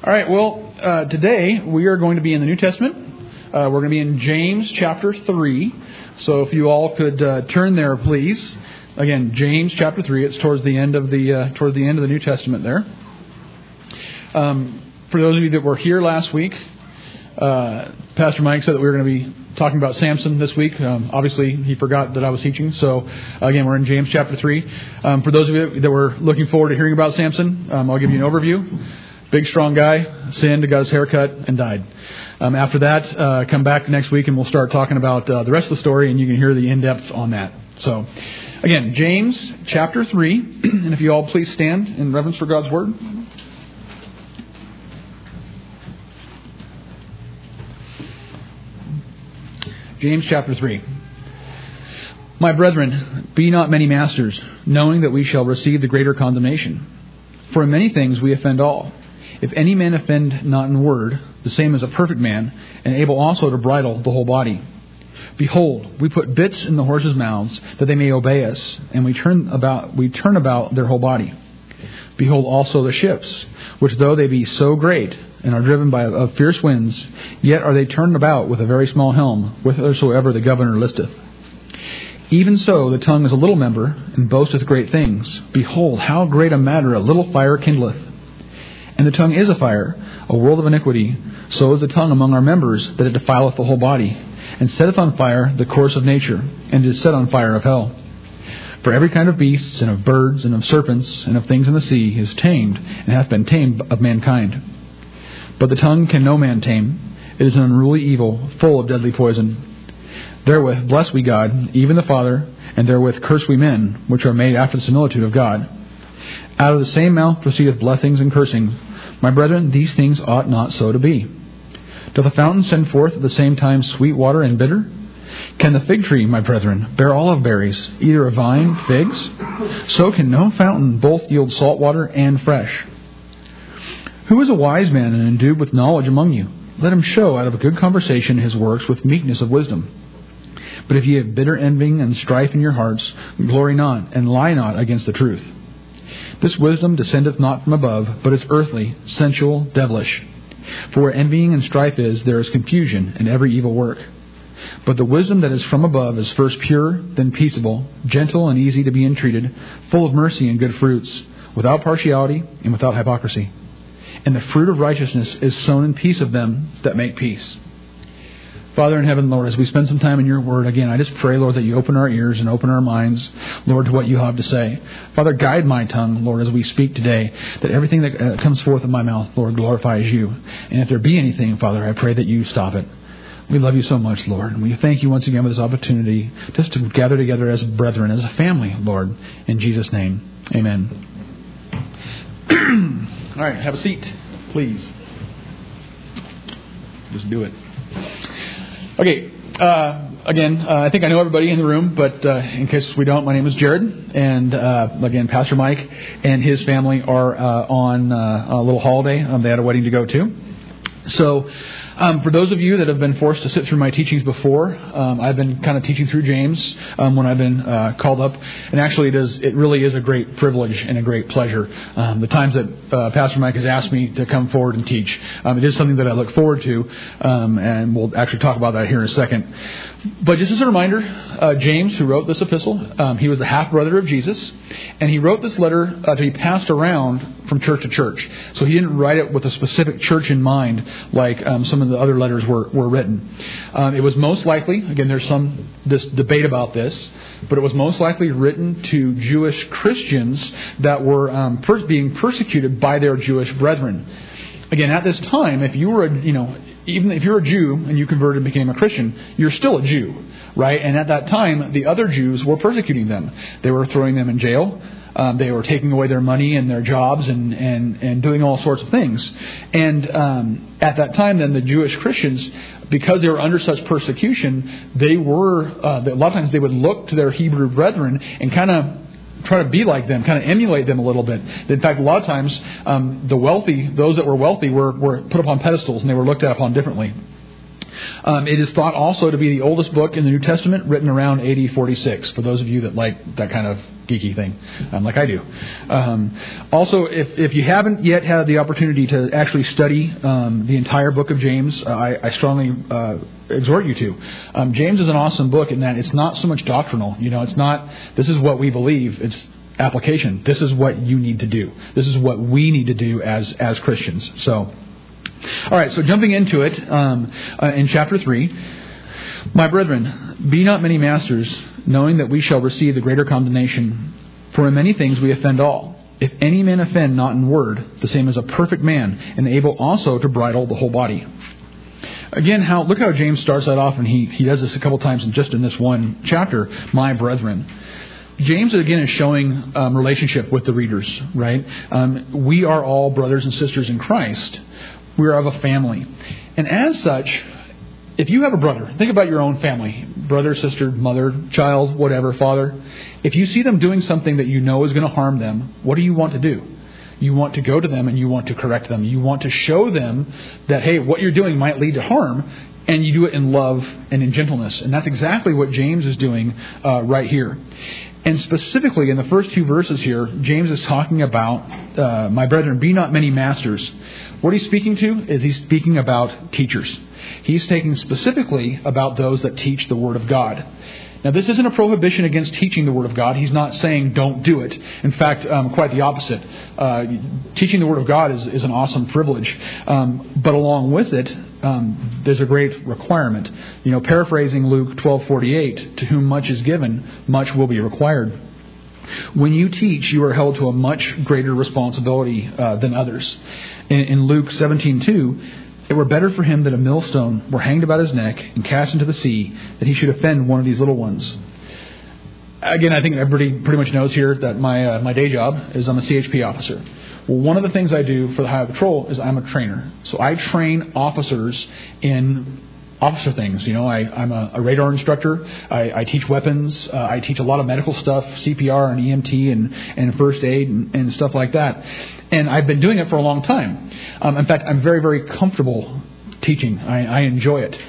All right, well, today we are going to be in the New Testament. We're going to be in James chapter 3. So if you all could turn there, please. Again, James chapter 3. It's towards the end of the New Testament there. For those of you that were here last week, Pastor Mike said that we were going to be talking about Samson this week. Obviously, he forgot that I was teaching. So, again, we're in James chapter 3. For those of you that were looking forward to hearing about Samson, I'll give you an overview. Big, strong guy, sinned, got his hair cut, and died. After that, come back next week and we'll start talking about the rest of the story, and you can hear the in-depth on that. So, again, James chapter 3. And if you all please stand in reverence for God's Word. James chapter 3. My brethren, be not many masters, knowing that we shall receive the greater condemnation. For in many things we offend all. If any man offend not in word, the same as a perfect man, and able also to bridle the whole body. Behold, we put bits in the horses' mouths, that they may obey us, and we turn about their whole body. Behold also the ships, which though they be so great, and are driven by of fierce winds, yet are they turned about with a very small helm, whithersoever the governor listeth. Even so the tongue is a little member, and boasteth great things. Behold, how great a matter a little fire kindleth. And the tongue is a fire, a world of iniquity. So is the tongue among our members, that it defileth the whole body, and setteth on fire the course of nature, and is set on fire of hell. For every kind of beasts, and of birds, and of serpents, and of things in the sea is tamed, and hath been tamed of mankind. But the tongue can no man tame. It is an unruly evil, full of deadly poison. Therewith bless we God, even the Father, and therewith curse we men, which are made after the similitude of God. Out of the same mouth proceedeth blessings and cursings. My brethren, these things ought not so to be. Doth a fountain send forth at the same time sweet water and bitter? Can the fig tree, my brethren, bear olive berries, either a vine, figs? So can no fountain both yield salt water and fresh. Who is a wise man and endued with knowledge among you? Let him show out of a good conversation his works with meekness of wisdom. But if ye have bitter envying and strife in your hearts, glory not, and lie not against the truth. This wisdom descendeth not from above, but is earthly, sensual, devilish. For where envying and strife is, there is confusion and every evil work. But the wisdom that is from above is first pure, then peaceable, gentle and easy to be entreated, full of mercy and good fruits, without partiality and without hypocrisy. And the fruit of righteousness is sown in peace of them that make peace. Father in heaven, Lord, as we spend some time in your word, again, I just pray, Lord, that you open our ears and open our minds, Lord, to what you have to say. Father, guide my tongue, Lord, as we speak today, that everything that comes forth of my mouth, Lord, glorifies you. And if there be anything, Father, I pray that you stop it. We love you so much, Lord. And we thank you once again for this opportunity just to gather together as brethren, as a family, Lord. In Jesus' name, amen. All right, have a seat, please. Just do it. Okay, again, I think I know everybody in the room, but in case we don't, my name is Jared, and again, Pastor Mike and his family are on a little holiday. They had a wedding to go to. So, for those of you that have been forced to sit through my teachings before, I've been kind of teaching through James when I've been called up, and actually it really is a great privilege and a great pleasure. The times that Pastor Mike has asked me to come forward and teach, it is something that I look forward to, and we'll actually talk about that here in a second. But just as a reminder, James, who wrote this epistle, he was the half-brother of Jesus, and he wrote this letter to be passed around from church to church. So he didn't write it with a specific church in mind like some of the other letters were written. It was most likely, again, there's this debate about this, but it was most likely written to Jewish Christians that were being persecuted by their Jewish brethren. Again, at this time, if you were even if you're a Jew and you converted and became a Christian, you're still a Jew, right? And at that time, the other Jews were persecuting them. They were throwing them in jail. They were taking away their money and their jobs and doing all sorts of things. And at that time, then the Jewish Christians, because they were under such persecution, they were a lot of times they would look to their Hebrew brethren and kind of try to be like them, kind of emulate them a little bit. In fact, a lot of times, those that were wealthy were put upon pedestals and they were looked at upon differently. It is thought also to be the oldest book in the New Testament, written around AD 46, for those of you that like that kind of geeky thing, like I do. Also, if you haven't yet had the opportunity to actually study the entire book of James, I strongly exhort you to. James is an awesome book in that it's not so much doctrinal. It's not, this is what we believe. It's application. This is what you need to do. This is what we need to do as Christians. So, all right, so jumping into it, in chapter 3, my brethren, be not many masters, knowing that we shall receive the greater condemnation. For in many things we offend all. If any man offend not in word, the same as a perfect man, and able also to bridle the whole body. Again, look how James starts that off, and he does this a couple times just in this one chapter, my brethren. James, again, is showing relationship with the readers, right? We are all brothers and sisters in Christ. We are of a family. And as such, if you have a brother, think about your own family, brother, sister, mother, child, whatever, father. If you see them doing something that you know is going to harm them, what do you want to do? You want to go to them and you want to correct them. You want to show them that, hey, what you're doing might lead to harm, and you do it in love and in gentleness. And that's exactly what James is doing right here. And specifically in the first two verses here, James is talking about, my brethren, be not many masters. What he's speaking to is he's speaking about teachers. He's taking specifically about those that teach the Word of God. Now, this isn't a prohibition against teaching the Word of God. He's not saying don't do it. In fact, quite the opposite. Teaching the Word of God is an awesome privilege. But along with it, there's a great requirement. Paraphrasing Luke 12:48, to whom much is given, much will be required. When you teach, you are held to a much greater responsibility than others. In Luke 17:2, it were better for him that a millstone were hanged about his neck and cast into the sea, that he should offend one of these little ones. Again, I think everybody pretty much knows here that my day job is I'm a CHP officer. Well, one of the things I do for the Highway Patrol is I'm a trainer. So I train officers in officer things. I'm a radar instructor. I teach weapons. I teach a lot of medical stuff, CPR and EMT and first aid and stuff like that. And I've been doing it for a long time. In fact, I'm very, very comfortable teaching. I enjoy it.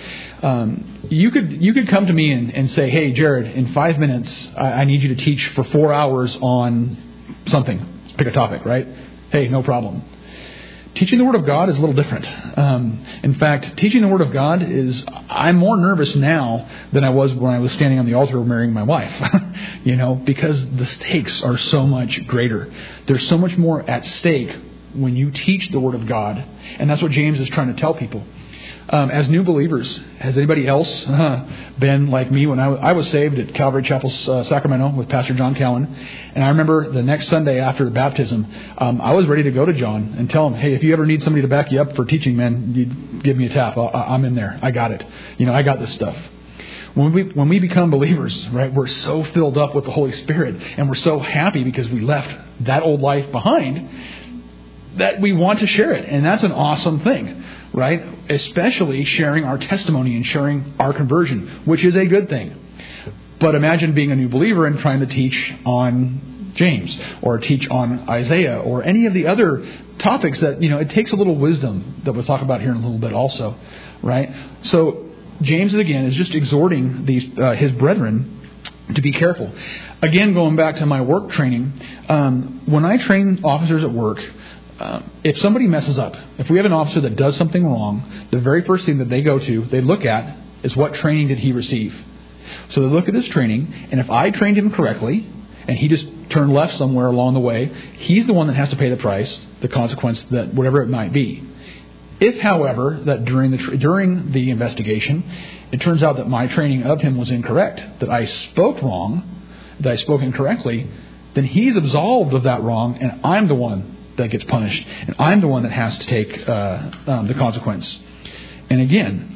You could come to me and say, hey, Jared, in 5 minutes, I need you to teach for 4 hours on something. Pick a topic, right? Hey, no problem. Teaching the Word of God is a little different. In fact, teaching the Word of God I'm more nervous now than I was when I was standing on the altar marrying my wife. Because the stakes are so much greater. There's so much more at stake when you teach the Word of God. And that's what James is trying to tell people. As new believers, has anybody else been like me when I was saved at Calvary Chapel, Sacramento with Pastor John Cowan? And I remember the next Sunday after the baptism, I was ready to go to John and tell him, hey, if you ever need somebody to back you up for teaching, man, you give me a tap. I'm in there. I got it. I got this stuff. When we become believers, right, we're so filled up with the Holy Spirit, and we're so happy because we left that old life behind that we want to share it. And that's an awesome thing, right? Especially sharing our testimony and sharing our conversion, which is a good thing. But imagine being a new believer and trying to teach on James or teach on Isaiah or any of the other topics that, it takes a little wisdom that we'll talk about here in a little bit also, right? So James, again, is just exhorting his brethren to be careful. Again, going back to my work training, when I train officers at work, if somebody messes up, if we have an officer that does something wrong, the very first thing that they look at is what training did he receive. So they look at his training, and if I trained him correctly, and he just turned left somewhere along the way, he's the one that has to pay the price, the consequence, that whatever it might be. If, however, that during the investigation, it turns out that my training of him was incorrect, that I spoke wrong, that I spoke incorrectly, then he's absolved of that wrong, and I'm the one that gets punished, and I'm the one that has to take the consequence. And again,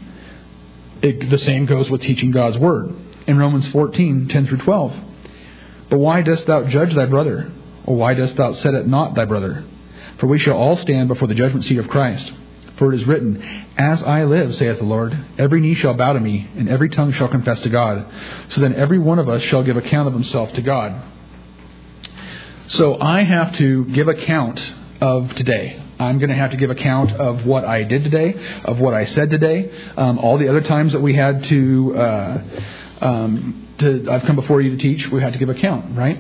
the same goes with teaching God's Word. In Romans 14:10-12, but why dost thou judge thy brother? Or why dost thou set at naught thy brother? For we shall all stand before the judgment seat of Christ. For it is written, as I live, saith the Lord, every knee shall bow to me, and every tongue shall confess to God. So then every one of us shall give account of himself to God. So I have to give account of today. I'm going to have to give account of what I did today, of what I said today, all the other times that we had I've come before you to teach, we had to give account, right?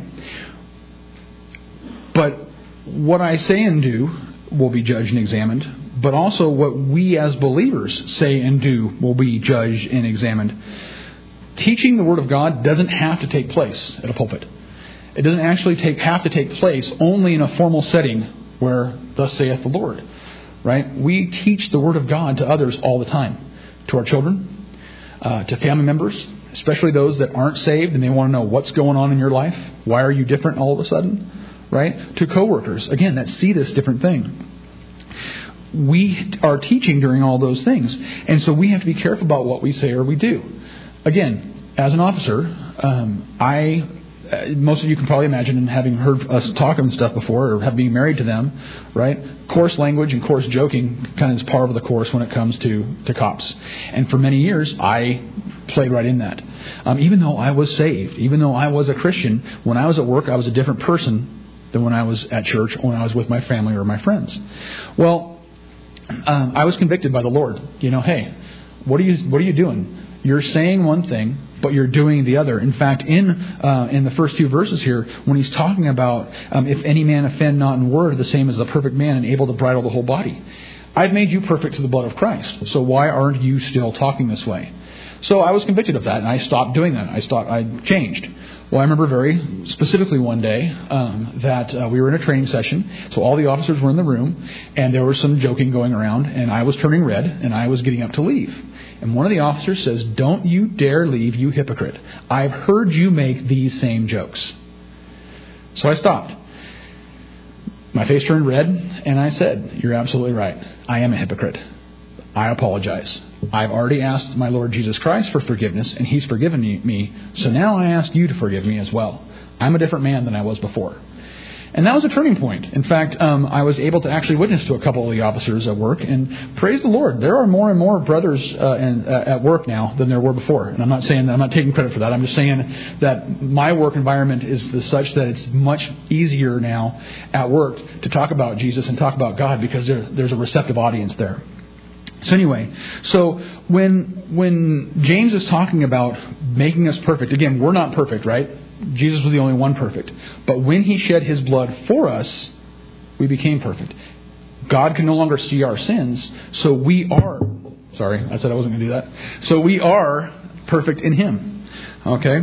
But what I say and do will be judged and examined, but also what we as believers say and do will be judged and examined. Teaching the Word of God doesn't have to take place at a pulpit. It doesn't actually have to take place only in a formal setting where thus saith the Lord, right? We teach the Word of God to others all the time, to our children, to family members, especially those that aren't saved and they want to know what's going on in your life. Why are you different all of a sudden? Right? To coworkers, again, that see this different thing. We are teaching during all those things. And so we have to be careful about what we say or we do. Again, as an officer, most of you can probably imagine, and having heard us talk and stuff before, or being married to them, right? Coarse language and coarse joking kind of is part of the course when it comes to cops. And for many years, I played right in that. Even though I was saved, even though I was a Christian, when I was at work, I was a different person than when I was at church or when I was with my family or my friends. Well, I was convicted by the Lord. Hey, what are you doing? You're saying one thing, but you're doing the other. In fact, in the first few verses here, when he's talking about if any man offend not in word, the same as a perfect man and able to bridle the whole body. I've made you perfect to the blood of Christ. So why aren't you still talking this way? So I was convicted of that, and I stopped doing that. I changed. Well, I remember very specifically one day that we were in a training session. So all the officers were in the room, and there was some joking going around, and I was turning red, and I was getting up to leave. And one of the officers says, "Don't you dare leave, you hypocrite. I've heard you make these same jokes." So I stopped. My face turned red, and I said, "You're absolutely right. I am a hypocrite. I apologize. I've already asked my Lord Jesus Christ for forgiveness, and He's forgiven me. So now I ask you to forgive me as well. I'm a different man than I was before." And that was a turning point. In fact, I was able to actually witness to a couple of the officers at work, and praise the Lord, there are more and more brothers at work now than there were before. And I'm not saying that, I'm not taking credit for that. I'm just saying that my work environment is such that it's much easier now at work to talk about Jesus and talk about God because there's a receptive audience there. So anyway, when James is talking about making us perfect, again, we're not perfect, right? Jesus was the only one perfect. But when He shed His blood for us, we became perfect. God can no longer see our sins, so we are... Sorry, I said I wasn't going to do that. So we are perfect in Him. Okay?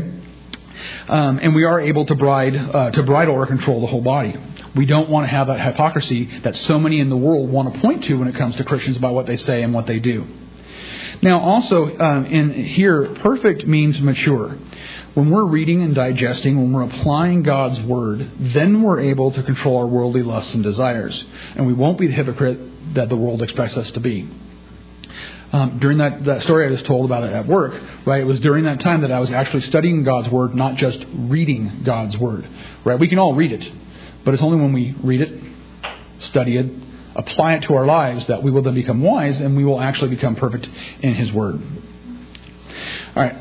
And we are able to bridle or control the whole body. We don't want to have that hypocrisy that so many in the world want to point to when it comes to Christians about what they say and what they do. Now, also, in here, perfect means mature. When we're reading and digesting, when we're applying God's Word, then we're able to control our worldly lusts and desires. And we won't be the hypocrite that the world expects us to be. During that story I just told about it at work, right? It was during that time that I was actually studying God's Word, not just reading God's Word, right? We can all read it, but it's only when we read it, study it, apply it to our lives that we will then become wise and we will actually become perfect in His Word. All right.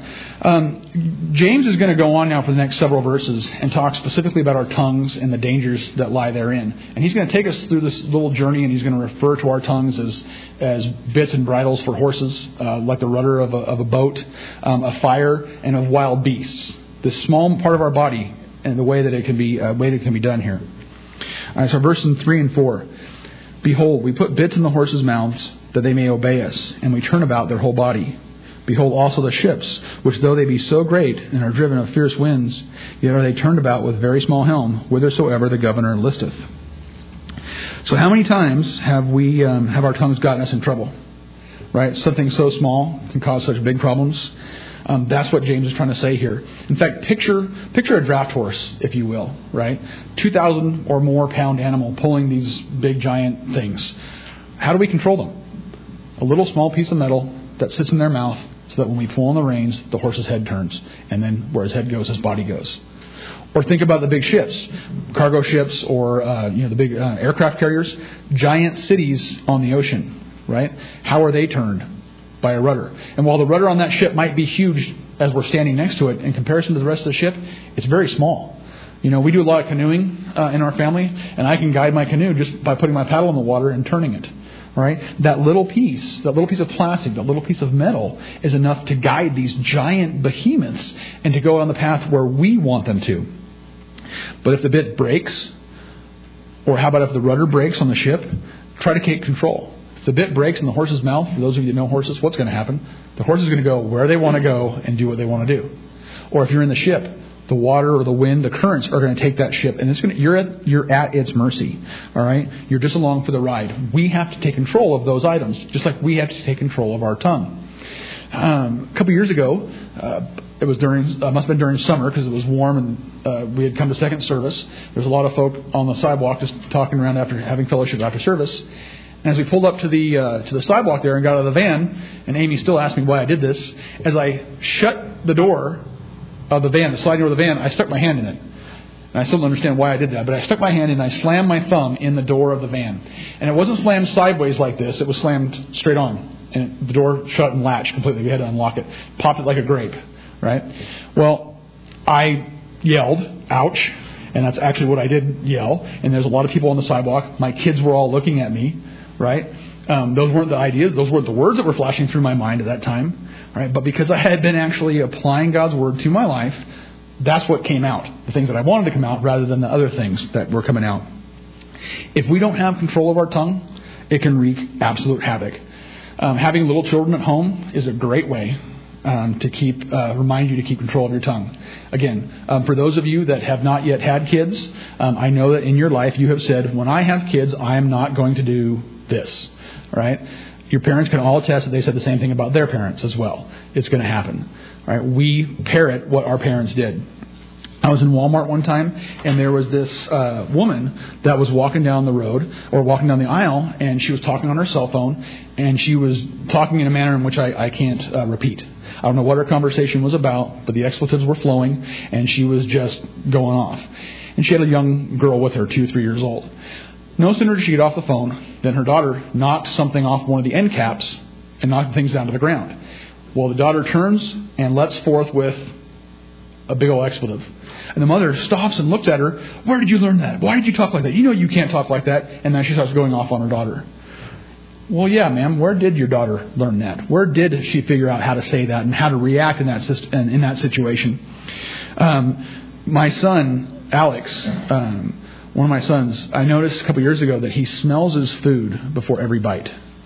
James is going to go on now for the next several verses and talk specifically about our tongues and the dangers that lie therein. And he's going to take us through this little journey, and he's going to refer to our tongues as bits and bridles for horses, like the rudder of a boat, of fire, and of wild beasts. This small part of our body and the way that it can be done here. All right, so verses 3 and 4. "Behold, we put bits in the horses' mouths that they may obey us, and we turn about their whole body. Behold also the ships, which though they be so great and are driven of fierce winds, yet are they turned about with very small helm, whithersoever the governor listeth." So how many times have our tongues gotten us in trouble? Right? Something so small can cause such big problems. That's what James is trying to say here. In fact, picture a draft horse, if you will, right? 2,000 or more pound animal pulling these big giant things. How do we control them? A little small piece of metal that sits in their mouth, so that when we pull on the reins, the horse's head turns, and then where his head goes, his body goes. Or think about the big ships, cargo ships, or the big aircraft carriers, giant cities on the ocean, right? How are they turned? By a rudder. And while the rudder on that ship might be huge as we're standing next to it, in comparison to the rest of the ship, it's very small. We do a lot of canoeing in our family, and I can guide my canoe just by putting my paddle in the water and turning it. All right? That little piece of plastic, that little piece of metal is enough to guide these giant behemoths and to go on the path where we want them to. But if the bit breaks, or how about if the rudder breaks on the ship, try to take control. If the bit breaks in the horse's mouth, for those of you that know horses, what's going to happen? The horse is going to go where they want to go and do what they want to do. Or if you're in the ship, the water or the wind, the currents are going to take that ship, and you're at its mercy. All right, you're just along for the ride. We have to take control of those items, just like we have to take control of our tongue. A couple years ago, it was must have been during summer because it was warm, and we had come to second service. There's a lot of folk on the sidewalk just talking around after having fellowship after service. And as we pulled up to the sidewalk there and got out of the van, and Amy still asked me why I did this, as I shut the door of the van, the sliding door of the van, I stuck my hand in it. And I still don't understand why I did that, but I stuck my hand in and I slammed my thumb in the door of the van. And it wasn't slammed sideways like this, it was slammed straight on. And the door shut and latched completely. We had to unlock it. Popped it like a grape, right? Well, I yelled, ouch, and that's actually what I did yell. And there's a lot of people on the sidewalk. My kids were all looking at me, right? Those weren't the ideas. Those weren't the words that were flashing through my mind at that time. Right? But because I had been actually applying God's Word to my life, that's what came out. The things that I wanted to come out rather than the other things that were coming out. If we don't have control of our tongue, it can wreak absolute havoc. Having little children at home is a great way to remind you to keep control of your tongue. Again, for those of you that have not yet had kids, I know that in your life you have said, when I have kids, I am not going to do this. Right? Your parents can all attest that they said the same thing about their parents as well. It's going to happen. All right? We parrot what our parents did. I was in Walmart one time, and there was this woman that was walking down the road, or walking down the aisle, and she was talking on her cell phone, and she was talking in a manner in which I can't repeat. I don't know what her conversation was about, but the expletives were flowing, and she was just going off. And she had a young girl with her, 2-3 years old. No sooner did she get off the phone than her daughter knocked something off one of the end caps and knocked things down to the ground. Well, the daughter turns and lets forth with a big old expletive. And the mother stops and looks at her. Where did you learn that? Why did you talk like that? You know you can't talk like that. And then she starts going off on her daughter. Well, yeah, ma'am. Where did your daughter learn that? Where did she figure out how to say that and how to react in that situation? My son, Alex, one of my sons, I noticed a couple years ago that he smells his food before every bite.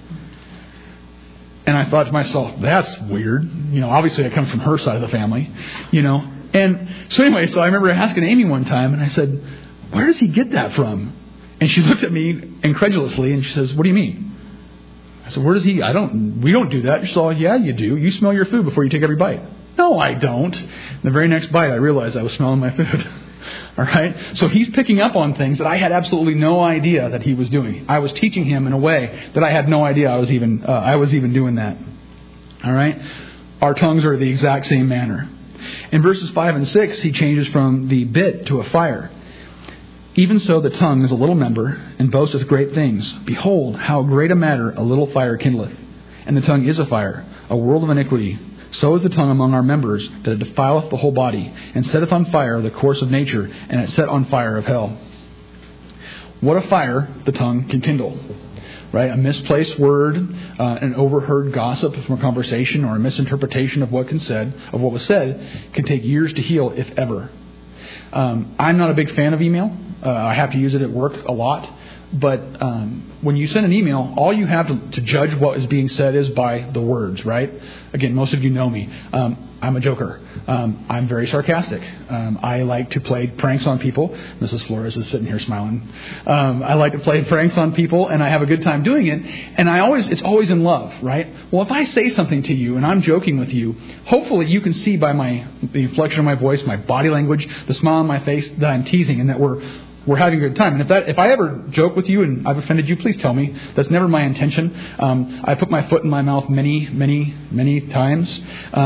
And I thought to myself, that's weird. Obviously it comes from her side of the family, And so anyway, I remember asking Amy one time, and I said, where does he get that from? And she looked at me incredulously, and she says, what do you mean? I said, where does he? We don't do that. She said, yeah, you do. You smell your food before you take every bite. No, I don't. The very next bite, I realized I was smelling my food. All right. So he's picking up on things that I had absolutely no idea that he was doing. I was teaching him in a way that I had no idea I was even doing that. All right. Our tongues are the exact same manner. In verses 5 and 6, he changes from the bit to a fire. Even so, the tongue is a little member and boasteth great things. Behold, how great a matter a little fire kindleth. And the tongue is a fire, a world of iniquity. So is the tongue among our members, that it defileth the whole body, and setteth on fire the course of nature, and it set on fire of hell. What a fire the tongue can kindle. Right? A misplaced word, an overheard gossip from a conversation, or a misinterpretation of what was said, can take years to heal, if ever. I'm not a big fan of email. I have to use it at work a lot. But when you send an email, all you have to judge what is being said is by the words, right? Again, most of you know me. I'm a joker. I'm very sarcastic. I like to play pranks on people. Mrs. Flores is sitting here smiling. I like to play pranks on people, and I have a good time doing it. And it's always in love, right? Well, if I say something to you and I'm joking with you, hopefully you can see by the inflection of my voice, my body language, the smile on my face that I'm teasing and that we're having a good time. And if I ever joke with you and I've offended you, please tell me. That's never my intention. I put my foot in my mouth many, many, many times.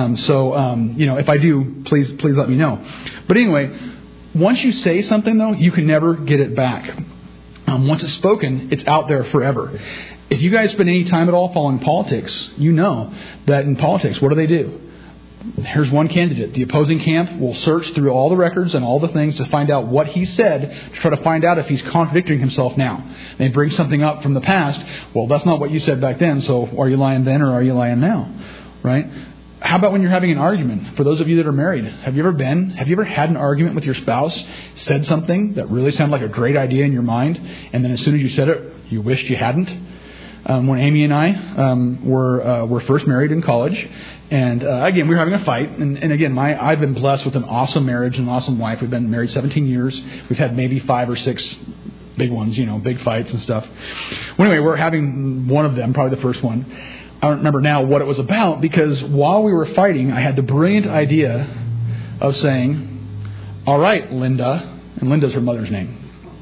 If I do, please let me know. But anyway, once you say something, though, you can never get it back. Once it's spoken, it's out there forever. If you guys spend any time at all following politics, you know that in politics, what do? Here's one candidate. The opposing camp will search through all the records and all the things to find out what he said, to try to find out if he's contradicting himself now. They bring something up from the past. Well, that's not what you said back then, so are you lying then or are you lying now? Right? How about when you're having an argument? For those of you that are married, have you ever had an argument with your spouse, said something that really sounded like a great idea in your mind, and then as soon as you said it, you wished you hadn't? When Amy and I were first married in college, and again, we were having a fight, and again, I've been blessed with an awesome marriage and an awesome wife. We've been married 17 years. We've had maybe 5 or 6 big ones, big fights and stuff. Well, anyway, we're having one of them, probably the first one. I don't remember now what it was about, because while we were fighting, I had the brilliant idea of saying, all right, Linda, and Linda's her mother's name.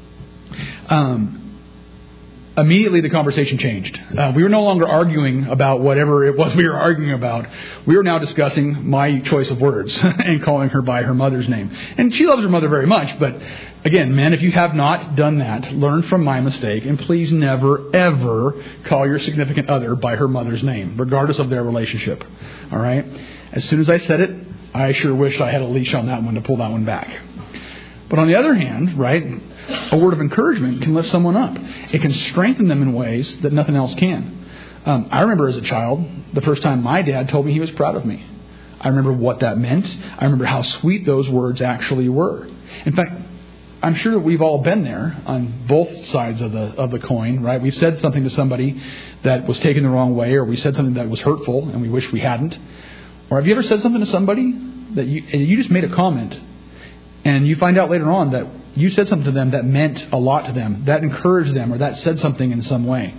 Immediately the conversation changed. We were no longer arguing about whatever it was we were arguing about. We were now discussing my choice of words and calling her by her mother's name. And she loves her mother very much, but again, men, if you have not done that, learn from my mistake, and please never, ever call your significant other by her mother's name, regardless of their relationship. All right? As soon as I said it, I sure wished I had a leash on that one to pull that one back. But on the other hand, right, a word of encouragement can lift someone up. It can strengthen them in ways that nothing else can. I remember as a child, the first time my dad told me he was proud of me. I remember what that meant. I remember how sweet those words actually were. In fact, I'm sure that we've all been there on both sides of the coin, right? We've said something to somebody that was taken the wrong way, or we said something that was hurtful and we wish we hadn't. Or have you ever said something to somebody that you just made a comment, and you find out later on that you said something to them that meant a lot to them, that encouraged them, or that said something in some way?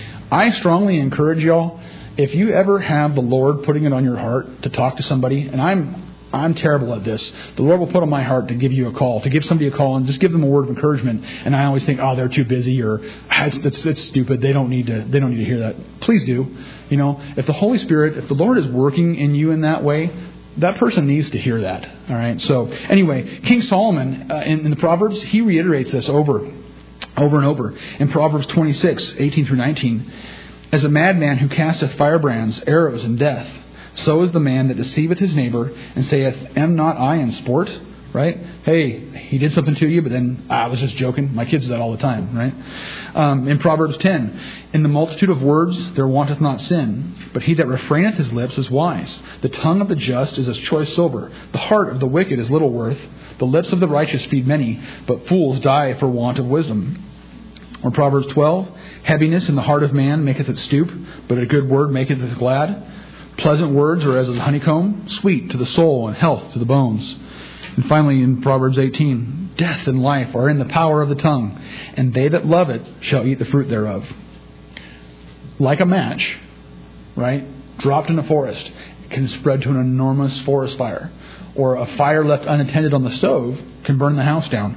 I strongly encourage y'all, if you ever have the Lord putting it on your heart to talk to somebody, and I'm terrible at this, the Lord will put on my heart to give you a call, to give somebody a call and just give them a word of encouragement. And I always think, oh, they're too busy, or it's stupid. They don't need to hear that. Please do. If the Holy Spirit, if the Lord is working in you in that way, that person needs to hear that. All right. So anyway, King Solomon in the Proverbs, he reiterates this over and over. In Proverbs 26, 18 through 19, as a madman who casteth firebrands, arrows, and death, so is the man that deceiveth his neighbor and saith, am not I in sport? Right? Hey, he did something to you, but then I was just joking. My kids do that all the time, right? In Proverbs 10, in the multitude of words there wanteth not sin, but he that refraineth his lips is wise. The tongue of the just is as choice silver. The heart of the wicked is little worth. The lips of the righteous feed many, but fools die for want of wisdom. Or Proverbs 12, heaviness in the heart of man maketh it stoop, but a good word maketh it glad. Pleasant words are as a honeycomb, sweet to the soul and health to the bones. And finally in Proverbs 18, death and life are in the power of the tongue, and they that love it shall eat the fruit thereof. Like a match, right, dropped in a forest, can spread to an enormous forest fire. Or a fire left unattended on the stove can burn the house down.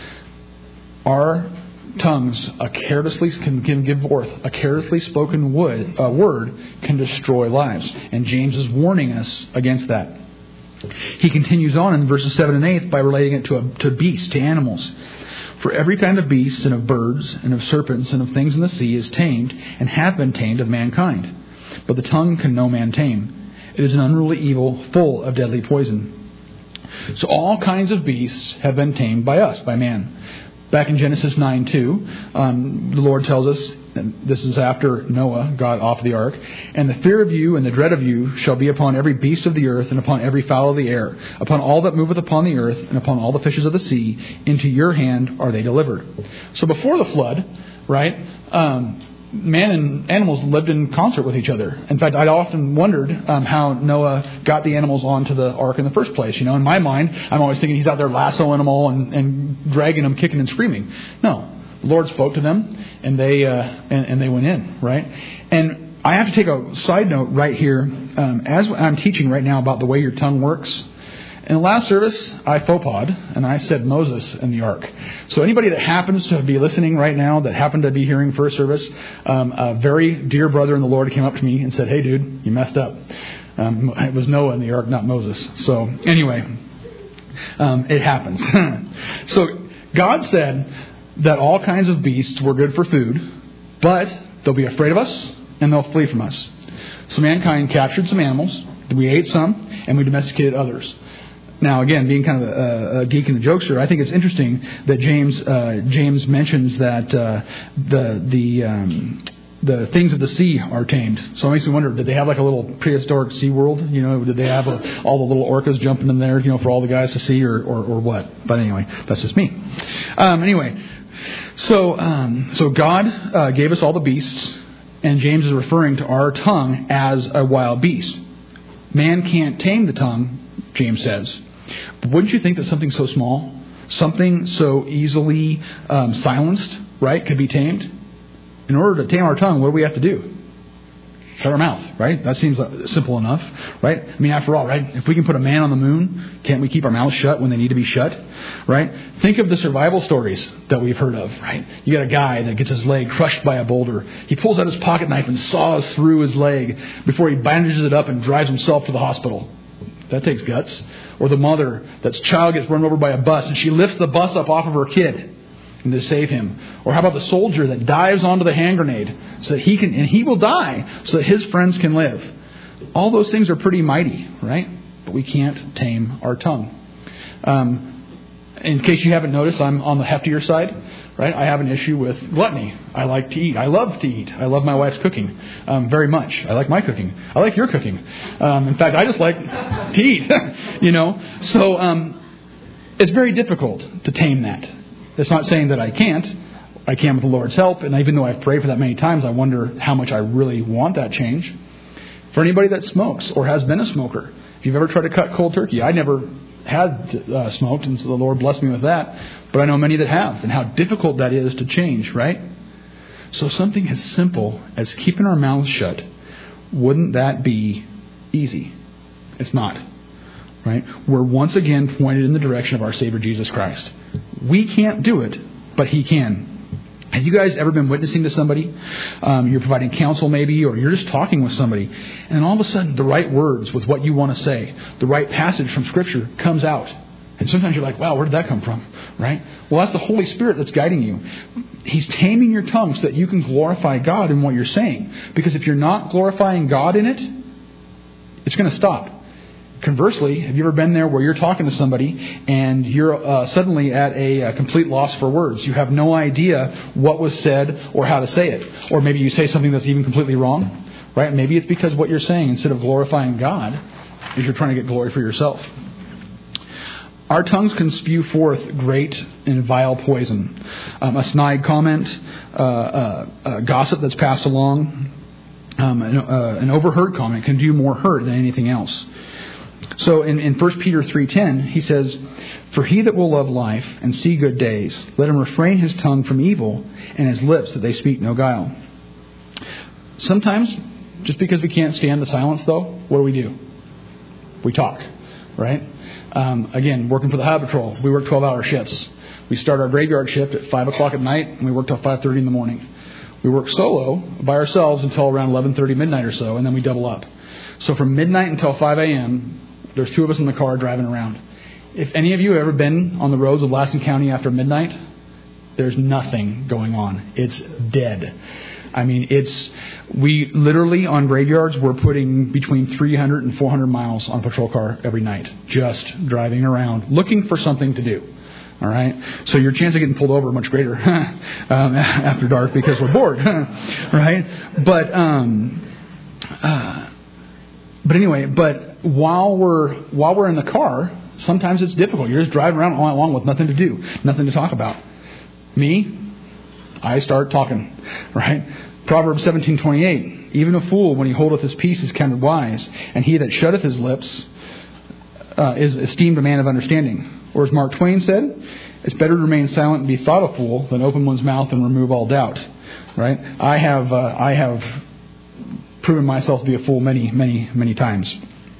Our tongues can give forth a carelessly spoken word can destroy lives. And James is warning us against that. He continues on in verses 7 and 8 by relating it to beasts, to animals. For every kind of beast, and of birds, and of serpents, and of things in the sea is tamed, and have been tamed of mankind. But the tongue can no man tame. It is an unruly evil, full of deadly poison. So all kinds of beasts have been tamed by us, by man. Back in Genesis 9:2, the Lord tells us, and this is after Noah got off the ark, and the fear of you and the dread of you shall be upon every beast of the earth, and upon every fowl of the air, upon all that moveth upon the earth, and upon all the fishes of the sea. Into your hand are they delivered. So before the flood, right, man and animals lived in concert with each other. In fact, I'd often wondered how Noah got the animals onto the ark in the first place. In my mind, I'm always thinking he's out there lassoing them all and dragging them, kicking and screaming. No, the Lord spoke to them, and they went in, right? And I have to take a side note right here. As I'm teaching right now about the way your tongue works, in the last service, I faux pod, and I said Moses in the ark. So anybody that happens to be listening right now, that happened to be hearing first service, a very dear brother in the Lord came up to me and said, hey, dude, you messed up. It was Noah in the ark, not Moses. So anyway, it happens. So God said that all kinds of beasts were good for food, but they'll be afraid of us, and they'll flee from us. So mankind captured some animals. We ate some, and we domesticated others. Now, again, being kind of a geek and a jokester, I think it's interesting that James mentions that the things of the sea are tamed. So it makes me wonder, did they have like a little prehistoric sea world? Did they have all the little orcas jumping in there, for all the guys to see, or what? But anyway, that's just me. So God gave us all the beasts, and James is referring to our tongue as a wild beast. Man can't tame the tongue, James says. But wouldn't you think that something so small, something so easily silenced, right, could be tamed? In order to tame our tongue, what do we have to do? Shut our mouth, right? That seems simple enough, right? I mean, after all, right? If we can put a man on the moon, can't we keep our mouths shut when they need to be shut, right? Think of the survival stories that we've heard of, right? You got a guy that gets his leg crushed by a boulder. He pulls out his pocket knife and saws through his leg before he bandages it up and drives himself to the hospital. That takes guts. Or the mother, that's child gets run over by a bus and she lifts the bus up off of her kid and to save him. Or how about the soldier that dives onto the hand grenade so that he will die so that his friends can live. All those things are pretty mighty, right? But we can't tame our tongue. In case you haven't noticed, I'm on the heftier side, right? I have an issue with gluttony. I like to eat. I love to eat. I love my wife's cooking very much. I like my cooking. I like your cooking. In fact, I just like to eat, So it's very difficult to tame that. It's not saying that I can't. I can with the Lord's help. And even though I've prayed for that many times, I wonder how much I really want that change. For anybody that smokes or has been a smoker, if you've ever tried to cut cold turkey, I never had smoked, and so the Lord blessed me with that. But I know many that have, and how difficult that is to change, right? So something as simple as keeping our mouths shut, wouldn't that be easy? It's not, right? We're once again pointed in the direction of our Savior Jesus Christ. We can't do it, but He can. Have you guys ever been witnessing to somebody? You're providing counsel maybe, or you're just talking with somebody, and then all of a sudden the right words with what you want to say, the right passage from Scripture comes out. And sometimes you're like, wow, where did that come from? Right? Well, that's the Holy Spirit that's guiding you. He's taming your tongue so that you can glorify God in what you're saying. Because if you're not glorifying God in it, it's going to stop. Conversely, have you ever been there where you're talking to somebody and you're suddenly at a complete loss for words? You have no idea what was said or how to say it. Or maybe you say something that's even completely wrong. Right? Maybe it's because what you're saying, instead of glorifying God, is you're trying to get glory for yourself. Our tongues can spew forth great and vile poison. A snide comment, a gossip that's passed along, an overheard comment can do more hurt than anything else. So in 1 Peter 3:10, he says, "For he that will love life and see good days, let him refrain his tongue from evil and his lips that they speak no guile." Sometimes, just because we can't stand the silence, though, what do? We talk, right? Again, working for the Highway Patrol, we work 12-hour shifts. We start our graveyard shift at 5 o'clock at night, and we work till 5:30 in the morning. We work solo by ourselves until around 11:30 midnight or so, and then we double up. So from midnight until 5 a.m., there's two of us in the car driving around. If any of you have ever been on the roads of Laskin County after midnight, there's nothing going on. It's dead. I mean, we literally on graveyards, we're putting between 300 and 400 miles on a patrol car every night, just driving around, looking for something to do. All right. So your chance of getting pulled over is much greater after dark because we're bored, right? But anyway, while we're in the car, sometimes it's difficult. You're just driving around all night long with nothing to do, nothing to talk about. Me, I start talking, right? Proverbs 17:28. Even a fool, when he holdeth his peace, is counted wise, and he that shutteth his lips is esteemed a man of understanding. Or as Mark Twain said, it's better to remain silent and be thought a fool than open one's mouth and remove all doubt. Right? I have proven myself to be a fool many, many, many times.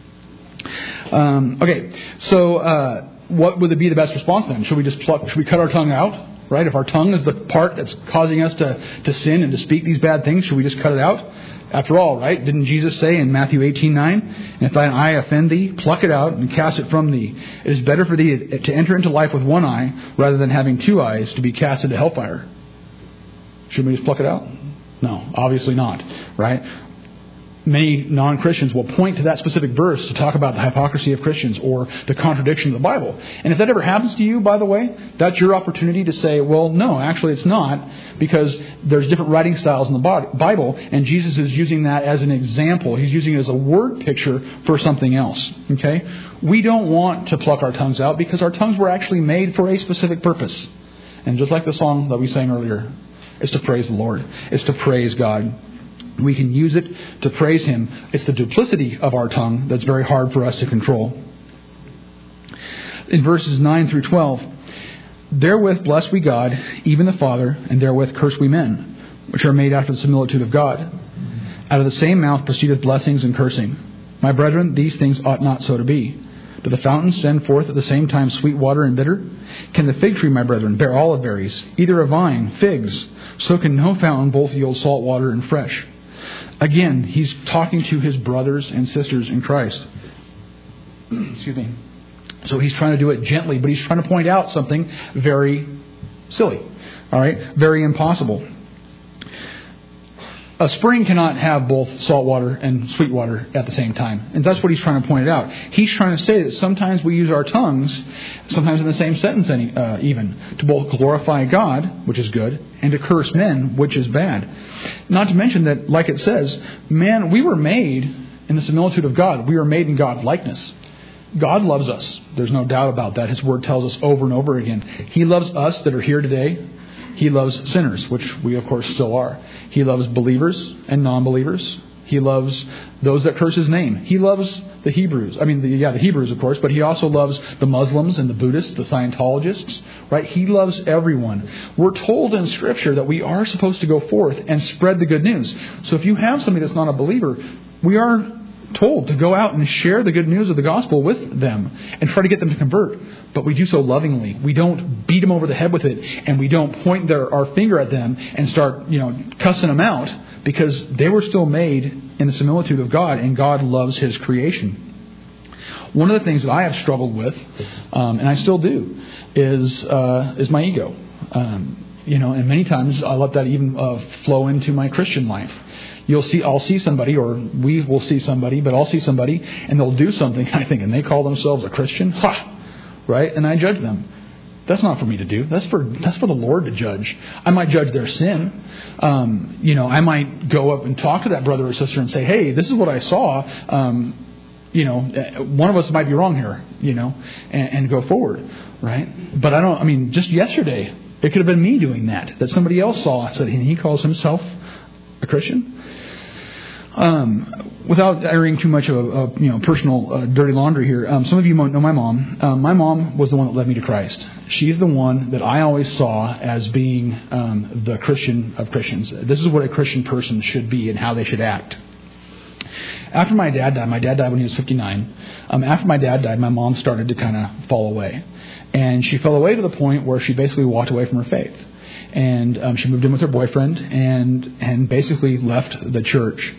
Okay, so what would be the best response then? Should we cut our tongue out? Right? If our tongue is the part that's causing us to sin and to speak these bad things, should we just cut it out? After all, right? Didn't Jesus say in Matthew 18:9, "And if thine eye offend thee, pluck it out and cast it from thee. It is better for thee to enter into life with one eye rather than having two eyes to be cast into hellfire." Should we just pluck it out? No, obviously not. Right? Many non-Christians will point to that specific verse to talk about the hypocrisy of Christians or the contradiction of the Bible. And if that ever happens to you, by the way, that's your opportunity to say, well, no, actually it's not, because there's different writing styles in the Bible, and Jesus is using that as an example. He's using it as a word picture for something else. Okay? We don't want to pluck our tongues out because our tongues were actually made for a specific purpose. And just like the song that we sang earlier, it's to praise the Lord. It's to praise God. We can use it to praise Him. It's the duplicity of our tongue that's very hard for us to control. In verses 9 through 12, therewith bless we God, even the Father, and therewith curse we men, which are made after the similitude of God. Out of the same mouth proceedeth blessings and cursing. My brethren, these things ought not so to be. Do the fountains send forth at the same time sweet water and bitter? Can the fig tree, my brethren, bear olive berries, either a vine, figs? So can no fountain both yield salt water and fresh. Again, he's talking to his brothers and sisters in Christ. Excuse me. So he's trying to do it gently, but he's trying to point out something very silly. All right? Very impossible. A spring cannot have both salt water and sweet water at the same time. And that's what he's trying to point out. He's trying to say that sometimes we use our tongues, sometimes in the same sentence even, to both glorify God, which is good, and to curse men, which is bad. Not to mention that, like it says, man, we were made in the similitude of God. We were made in God's likeness. God loves us. There's no doubt about that. His word tells us over and over again. He loves us that are here today. He loves sinners, which we, of course, still are. He loves believers and non-believers. He loves those that curse His name. He loves the Hebrews. The Hebrews, of course, but He also loves the Muslims and the Buddhists, the Scientologists, right? He loves everyone. We're told in Scripture that we are supposed to go forth and spread the good news. So if you have somebody that's not a believer, we are told to go out and share the good news of the gospel with them and try to get them to convert. But we do so lovingly. We don't beat them over the head with it, and we don't point our finger at them and start, cussing them out, because they were still made in the similitude of God, and God loves His creation. One of the things that I have struggled with, and I still do, is my ego. And many times I let that even flow into my Christian life. I'll see somebody, or we will see somebody, but I'll see somebody, and they'll do something, and I think, and they call themselves a Christian? Ha! Right? And I judge them. That's not for me to do. That's for the Lord to judge. I might judge their sin. I might go up and talk to that brother or sister and say, hey, this is what I saw. One of us might be wrong here, and go forward. Right? But just yesterday, it could have been me doing that somebody else saw and said, he calls himself a Christian. Without airing too much of personal dirty laundry here, some of you know my mom. My mom was the one that led me to Christ. She's the one that I always saw as being the Christian of Christians. This is what a Christian person should be and how they should act. After my dad died when he was 59. After my dad died, my mom started to kind of fall away. And she fell away to the point where she basically walked away from her faith. And she moved in with her boyfriend and basically left the church.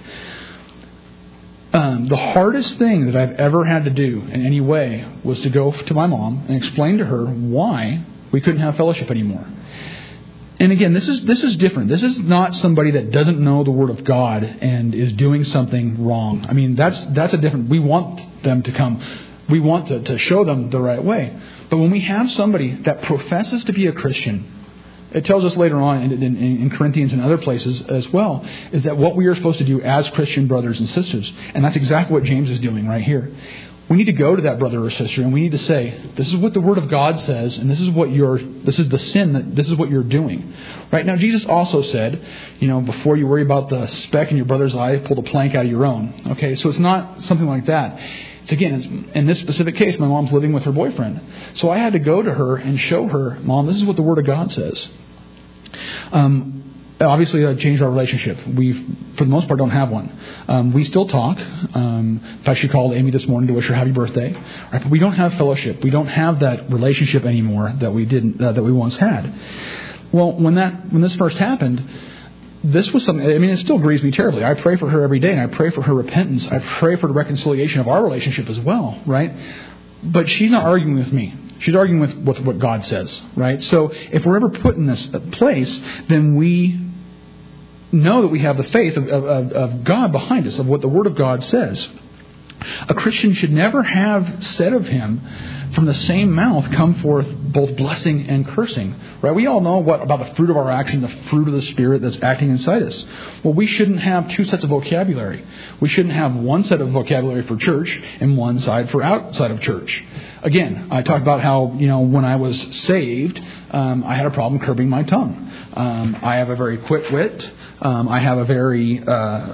The hardest thing that I've ever had to do in any way was to go to my mom and explain to her why we couldn't have fellowship anymore. And again, this is different. This is not somebody that doesn't know the Word of God and is doing something wrong. That's a different. We want them to come. We want to show them the right way. But when we have somebody that professes to be a Christian, it tells us later on in Corinthians and other places as well, is that what we are supposed to do as Christian brothers and sisters. And that's exactly what James is doing right here. We need to go to that brother or sister and we need to say, this is what the Word of God says, and this is what this is the sin, this is what you're doing. Right? Now, Jesus also said, before you worry about the speck in your brother's eye, pull the plank out of your own. Okay, so it's not something like that. It's in this specific case, my mom's living with her boyfriend. So I had to go to her and show her, Mom, this is what the Word of God says. Obviously, it changed our relationship. We, for the most part, don't have one. We still talk. In fact, she called Amy this morning to wish her happy birthday. Right? But we don't have fellowship. We don't have that relationship anymore that we didn't, that we once had. Well, when this first happened, this was something. It still grieves me terribly. I pray for her every day, and I pray for her repentance. I pray for the reconciliation of our relationship as well. Right? But she's not arguing with me. She's arguing with what God says, right? So if we're ever put in this place, then we know that we have the faith of God behind us, of what the Word of God says. A Christian should never have said of him, from the same mouth come forth both blessing and cursing. Right? We all know about the fruit of our action, the fruit of the Spirit that's acting inside us. Well, we shouldn't have two sets of vocabulary. We shouldn't have one set of vocabulary for church and one side for outside of church. Again, I talked about how, when I was saved, I had a problem curbing my tongue. I have a very quick wit. I have a very...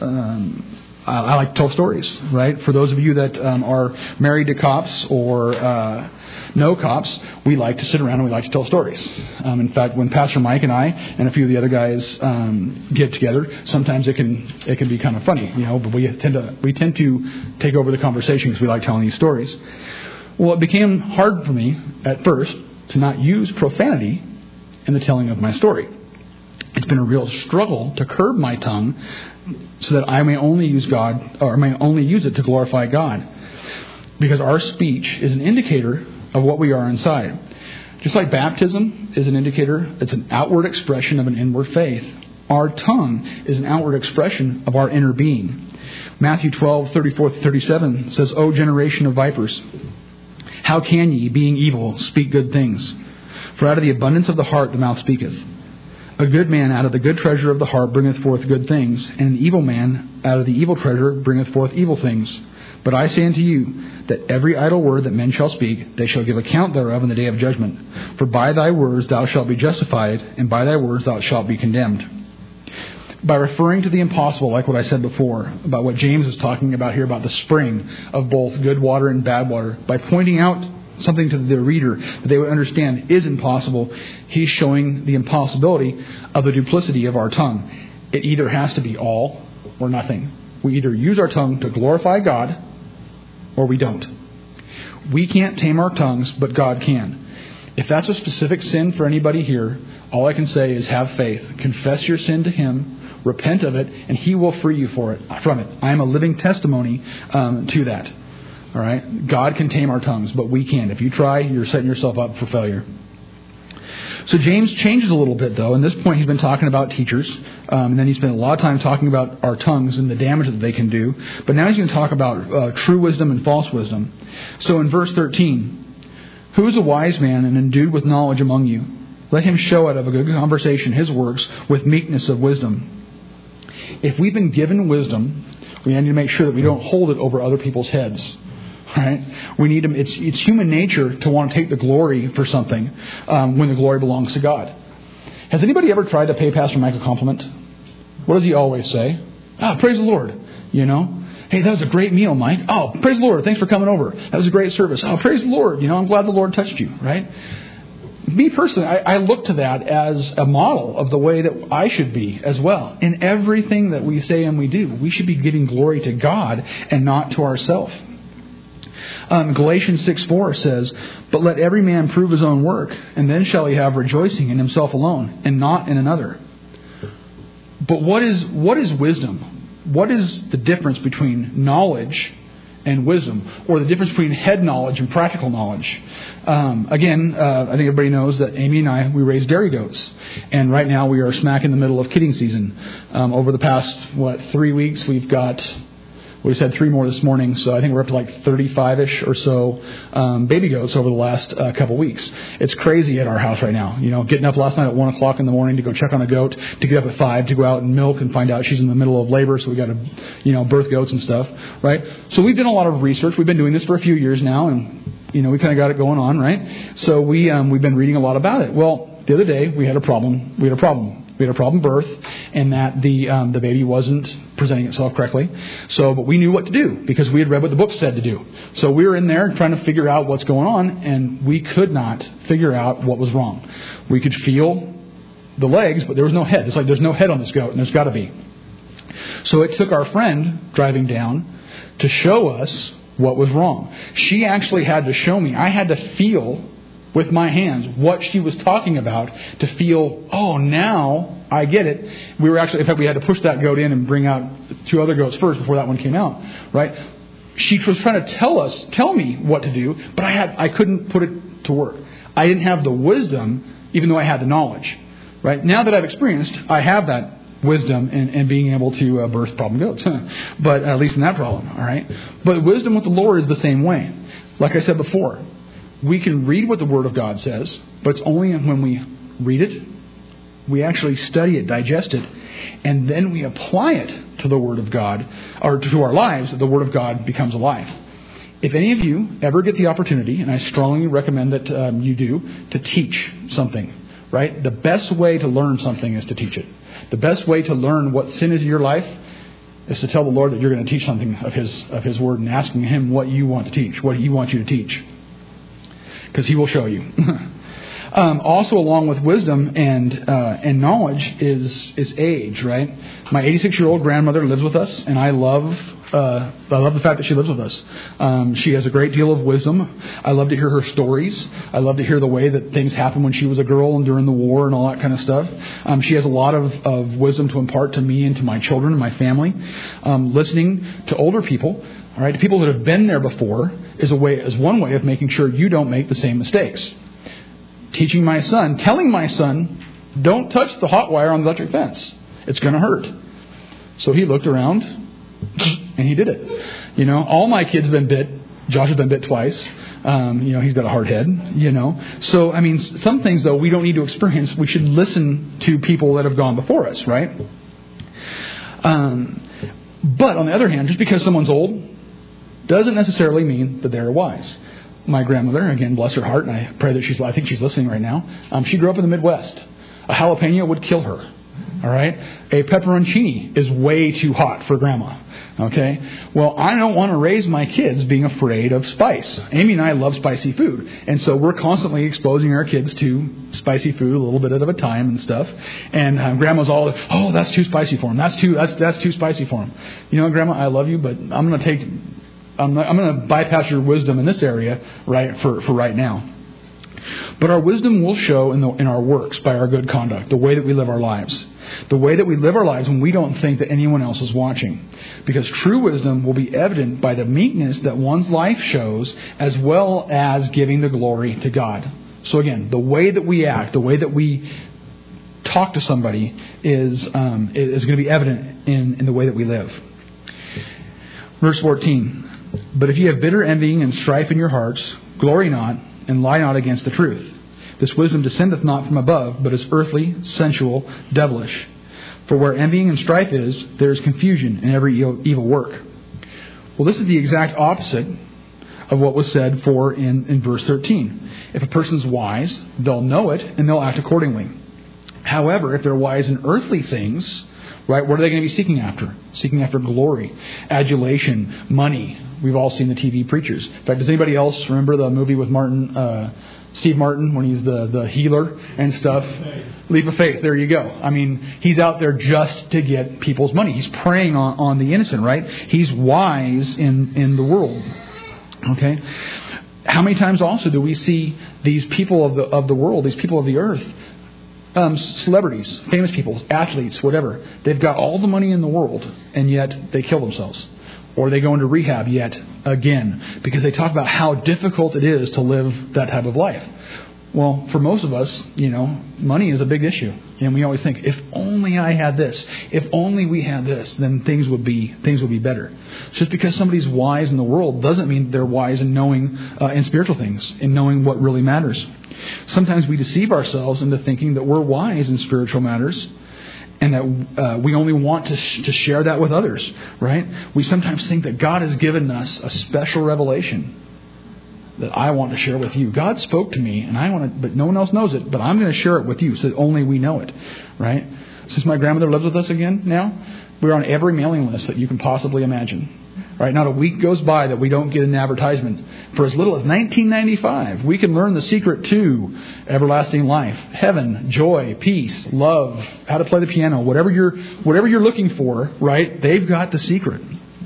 I like to tell stories, right? For those of you that are married to cops or no cops, we like to sit around and we like to tell stories. In fact, when Pastor Mike and I and a few of the other guys get together, sometimes it can be kind of funny, But we tend to take over the conversation because we like telling these stories. Well, it became hard for me at first to not use profanity in the telling of my story. It's been a real struggle to curb my tongue so that I may only use it to glorify God. Because our speech is an indicator of what we are inside. Just like baptism is an indicator, it's an outward expression of an inward faith. Our tongue is an outward expression of our inner being. Matthew 12:34-37 says, O generation of vipers, how can ye, being evil, speak good things? For out of the abundance of the heart the mouth speaketh. A good man out of the good treasure of the heart bringeth forth good things, and an evil man out of the evil treasure bringeth forth evil things. But I say unto you, that every idle word that men shall speak, they shall give account thereof in the day of judgment. For by thy words thou shalt be justified, and by thy words thou shalt be condemned. By referring to the impossible, like what I said before, about what James is talking about here, about the spring of both good water and bad water, by pointing out something to the reader that they would understand is impossible, he's showing the impossibility of the duplicity of our tongue. It either has to be all or nothing. We either use our tongue to glorify God or we don't. We can't tame our tongues, but God can. If that's a specific sin for anybody here, all I can say is have faith. Confess your sin to Him, repent of it, and He will free you from it. I am a living testimony to that. All right? God can tame our tongues, but we can't. If you try, you're setting yourself up for failure. So James changes a little bit, though. In this point, he's been talking about teachers. And then he spent a lot of time talking about our tongues and the damage that they can do. But now he's going to talk about true wisdom and false wisdom. So in verse 13, who is a wise man and endued with knowledge among you? Let him show out of a good conversation his works with meekness of wisdom. If we've been given wisdom, we need to make sure that we don't hold it over other people's heads. Right? We need to. It's human nature to want to take the glory for something when the glory belongs to God. Has anybody ever tried to pay Pastor Mike a compliment? What does he always say? Praise the Lord. Hey, that was a great meal, Mike. Oh, praise the Lord. Thanks for coming over. That was a great service. Oh, praise the Lord. I'm glad the Lord touched you. Right? Me personally, I look to that as a model of the way that I should be as well. In everything that we say and we do, we should be giving glory to God and not to ourselves. Galatians 6:4 says, but let every man prove his own work, and then shall he have rejoicing in himself alone, and not in another. But what is wisdom? What is the difference between knowledge and wisdom, or the difference between head knowledge and practical knowledge? I think everybody knows that Amy and I, we raise dairy goats. And right now we are smack in the middle of kidding season. Over the past, 3 weeks, we've got... We just had 3 more this morning, so I think we're up to like 35-ish or so baby goats over the last couple weeks. It's crazy at our house right now. Getting up last night at 1 o'clock in the morning to go check on a goat, to get up at 5 to go out and milk and find out she's in the middle of labor, so we got to, birth goats and stuff, right? So we've done a lot of research. We've been doing this for a few years now, and we kind of got it going on, right? So we've been reading a lot about it. Well, the other day we had a problem. We had a problem birth, and that the baby wasn't presenting itself correctly. But we knew what to do because we had read what the book said to do. So we were in there trying to figure out what's going on, and we could not figure out what was wrong. We could feel the legs, but there was no head. It's like there's no head on this goat, and there's got to be. So it took our friend driving down to show us what was wrong. She actually had to show me. I had to feel with my hands what she was talking about to feel, oh, now I get it. We were actually, in fact, we had to push that goat in and bring out 2 other goats first before that one came out, right? She was trying to tell me what to do, but I couldn't put it to work. I didn't have the wisdom, even though I had the knowledge, right? Now that I've experienced, I have that wisdom and being able to birth problem goats. But at least in that problem, all right? But wisdom with the Lord is the same way. Like I said before, we can read what the Word of God says, but it's only when we read it, we actually study it, digest it, and then we apply it to the Word of God, or to our lives, that the Word of God becomes alive. If any of you ever get the opportunity, and I strongly recommend that you do, to teach something, right? The best way to learn something is to teach it. The best way to learn what sin is in your life is to tell the Lord that you're going to teach something of His Word and asking Him what you want to teach, what He wants you to teach. Because He will show you. Also, along with wisdom and knowledge is age, right? My 86-year-old grandmother lives with us, and I love the fact that she lives with us. She has a great deal of wisdom. I love to hear her stories. I love to hear the way that things happened when she was a girl and during the war and all that kind of stuff. She has a lot of wisdom to impart to me and to my children and my family. Listening to older people, all right, to people that have been there before, is one way of making sure you don't make the same mistakes. Telling my son, don't touch the hot wire on the electric fence. It's going to hurt. So he looked around and he did it. All my kids have been bit. Josh has been bit twice. He's got a hard head, So, some things, though, we don't need to experience. We should listen to people that have gone before us, right? But on the other hand, just because someone's old doesn't necessarily mean that they're wise. My grandmother, again, bless her heart, and I pray that I think she's listening right now. She grew up in the Midwest. A jalapeno would kill her. All right? A pepperoncini is way too hot for Grandma. Okay? Well, I don't want to raise my kids being afraid of spice. Amy and I love spicy food. And so we're constantly exposing our kids to spicy food a little bit at a time and stuff. And Grandma's all, oh, that's too spicy for him. That's too spicy for him. Grandma, I love you, but I'm going to bypass your wisdom in this area, right, for right now. But our wisdom will show in our works by our good conduct, the way that we live our lives. The way that we live our lives when we don't think that anyone else is watching. Because true wisdom will be evident by the meekness that one's life shows, as well as giving the glory to God. So again, the way that we act, the way that we talk to somebody is going to be evident in the way that we live. Verse 14. But if you have bitter envying and strife in your hearts, glory not, and lie not against the truth. This wisdom descendeth not from above, but is earthly, sensual, devilish. For where envying and strife is, there is confusion in every evil work. Well, this is the exact opposite of what was said in verse 13. If a person's wise, they'll know it, and they'll act accordingly. However, if they're wise in earthly things, right, what are they going to be seeking after? Seeking after glory, adulation, money. We've all seen the TV preachers. In fact, does anybody else remember the movie with Steve Martin, when he's the healer and stuff? Leap of faith. There you go. He's out there just to get people's money. He's preying on the innocent, right? He's wise in the world. Okay? How many times also do we see these people of the world, these people of the earth, celebrities, famous people, athletes, whatever, they've got all the money in the world, and yet they kill themselves. Or they go into rehab yet again, because they talk about how difficult it is to live that type of life. Well, for most of us, money is a big issue. And we always think, if only I had this, if only we had this, then things would be better. Just because somebody's wise in the world doesn't mean they're wise in knowing in spiritual things, in knowing what really matters. Sometimes we deceive ourselves into thinking that we're wise in spiritual matters, and that we only want to share that with others, right? We sometimes think that God has given us a special revelation that I want to share with you. God spoke to me, but no one else knows it, but I'm going to share it with you so that only we know it, right? Since my grandmother lives with us again now, we're on every mailing list that you can possibly imagine. Right? Not a week goes by that we don't get an advertisement. For as little as $19.95, we can learn the secret to everlasting life, heaven, joy, peace, love, how to play the piano, whatever you're looking for, right? They've got the secret.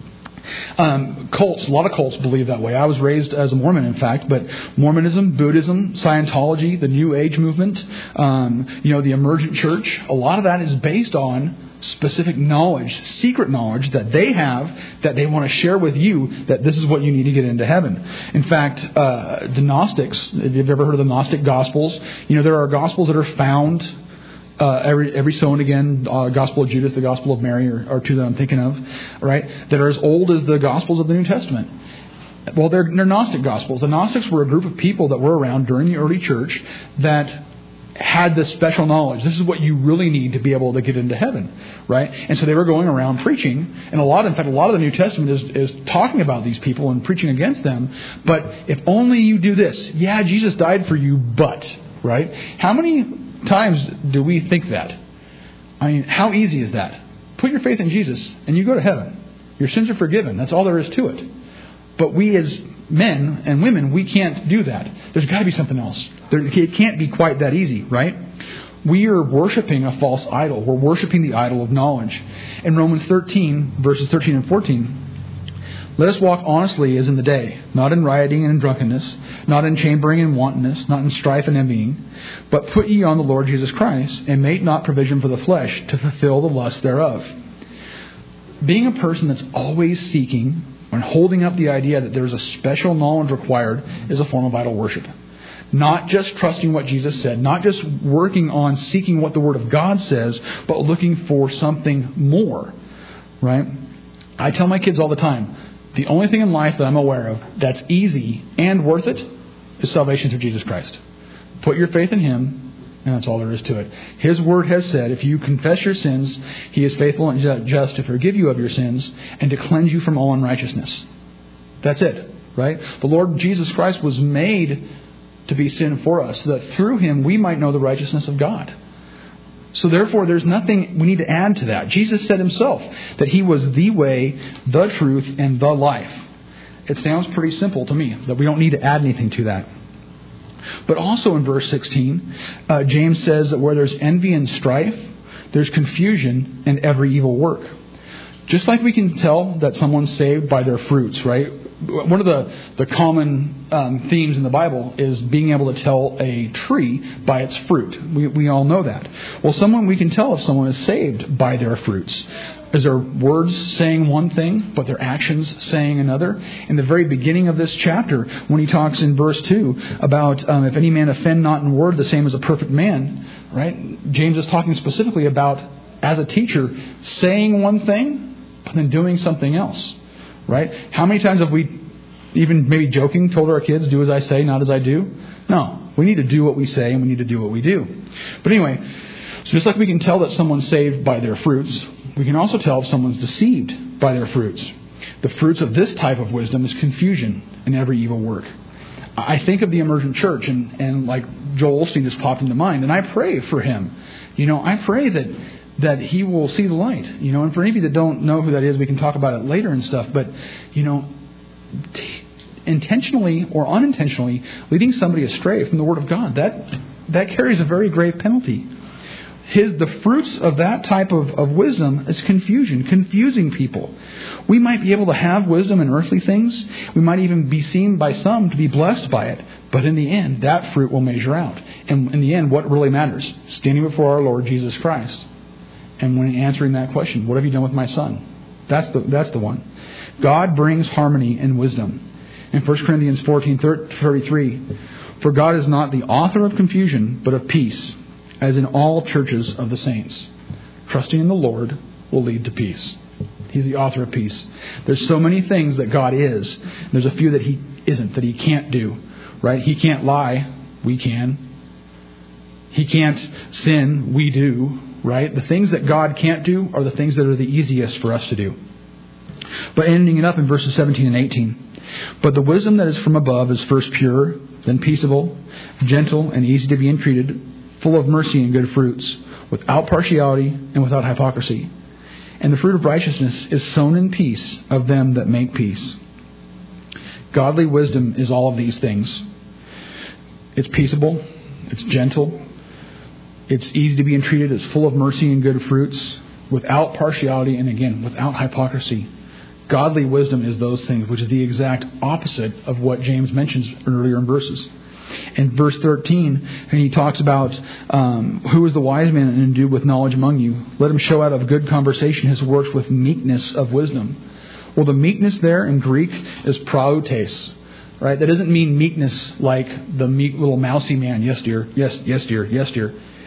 Cults, a lot of cults believe that way. I was raised as a Mormon, in fact, but Mormonism, Buddhism, Scientology, the New Age movement, the emergent church, a lot of that is based on specific knowledge, secret knowledge that they have, that they want to share with you, that this is what you need to get into heaven. In fact, the Gnostics, if you've ever heard of the Gnostic Gospels, there are Gospels that are found every so and again, Gospel of Judas, the Gospel of Mary are two that I'm thinking of, right? That are as old as the Gospels of the New Testament. Well, they're Gnostic Gospels. The Gnostics were a group of people that were around during the early church that had this special knowledge. This is what you really need to be able to get into heaven, right? And so they were going around preaching, and a lot of the New Testament is talking about these people and preaching against them. But if only you do this, yeah, Jesus died for you, but, right? How many times do we think that? I mean, how easy is that? Put your faith in Jesus, and you go to heaven. Your sins are forgiven. That's all there is to it. But we as men and women, we can't do that. There's got to be something else. It can't be quite that easy, right? We are worshiping a false idol. We're worshiping the idol of knowledge. In Romans 13, verses 13 and 14, let us walk honestly as in the day, not in rioting and in drunkenness, not in chambering and wantonness, not in strife and envying, but put ye on the Lord Jesus Christ, and make not provision for the flesh to fulfill the lust thereof. Being a person that's always seeking and holding up the idea that there's a special knowledge required is a form of idol worship. Not just trusting what Jesus said, not just working on seeking what the Word of God says, but looking for something more, right? I tell my kids all the time, the only thing in life that I'm aware of that's easy and worth it is salvation through Jesus Christ. Put your faith in Him, and that's all there is to it. His Word has said, if you confess your sins, He is faithful and just to forgive you of your sins and to cleanse you from all unrighteousness. That's it, right? The Lord Jesus Christ was made to be sin for us, so that through Him we might know the righteousness of God. So therefore, there's nothing we need to add to that. Jesus said Himself that He was the way, the truth, and the life. It sounds pretty simple to me, that we don't need to add anything to that. But also in verse 16, James says that where there's envy and strife, there's confusion and every evil work. Just like we can tell that someone's saved by their fruits, right? One of the common themes in the Bible is being able to tell a tree by its fruit. We all know that. Well, we can tell if someone is saved by their fruits. Is their words saying one thing, but their actions saying another? In the very beginning of this chapter, when he talks in verse 2 about if any man offend not in word, the same as a perfect man, right? James is talking specifically about, as a teacher, saying one thing, but then doing something else, right? How many times have we, even maybe joking, told our kids, do as I say, not as I do? No, we need to do what we say and we need to do what we do. But anyway, so just like we can tell that someone's saved by their fruits, we can also tell if someone's deceived by their fruits. The fruits of this type of wisdom is confusion and every evil work. I think of the emergent church, and like Joel Osteen just popped into mind, and I pray for him. I pray that he will see the light. And for any of you that don't know who that is, we can talk about it later and stuff. But, intentionally or unintentionally leading somebody astray from the Word of God, that carries a very grave penalty. The fruits of that type of wisdom is confusion, confusing people. We might be able to have wisdom in earthly things. We might even be seen by some to be blessed by it. But in the end, that fruit will measure out. And in the end, what really matters? Standing before our Lord Jesus Christ. And when answering that question, what have you done with my son? That's the one. God brings harmony and wisdom. In 1 Corinthians 14:33, for God is not the author of confusion, but of peace, as in all churches of the saints. Trusting in the Lord will lead to peace. He's the author of peace. There's so many things that God is. There's a few that He isn't, that He can't do. Right? He can't lie. We can. He can't sin. We do. Right? The things that God can't do are the things that are the easiest for us to do. But ending it up in verses 17 and 18. But the wisdom that is from above is first pure, then peaceable, gentle, and easy to be entreated, full of mercy and good fruits, without partiality and without hypocrisy. And the fruit of righteousness is sown in peace of them that make peace. Godly wisdom is all of these things. It's peaceable, it's gentle, it's easy to be entreated, it's full of mercy and good fruits, without partiality, and again, without hypocrisy. Godly wisdom is those things, which is the exact opposite of what James mentions earlier in verses. In verse 13, and he talks about who is the wise man and endued with knowledge among you. Let him show out of good conversation his works with meekness of wisdom. Well, the meekness there in Greek is prautes, right? That doesn't mean meekness like the meek little mousy man. Yes, dear. Yes, dear. Yes, dear.